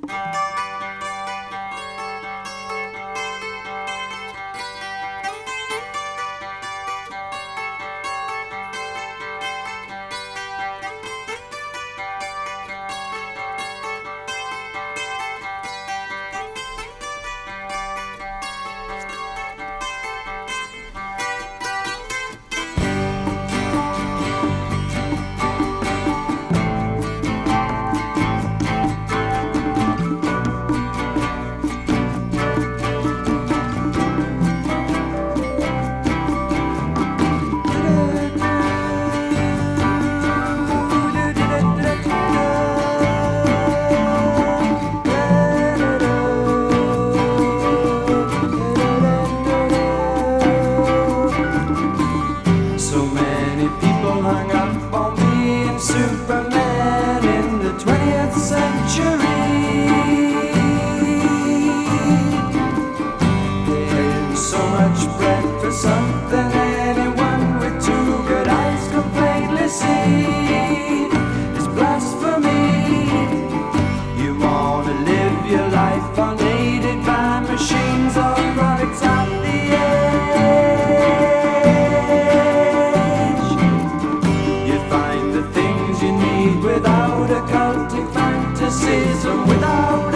Superman in the 20th century. Paying so much bread for something anyone with two good eyes can plainly see is blasphemy. You wanna live your life unaided by machines or products of the age. You find the things you need without occultic fantasies and without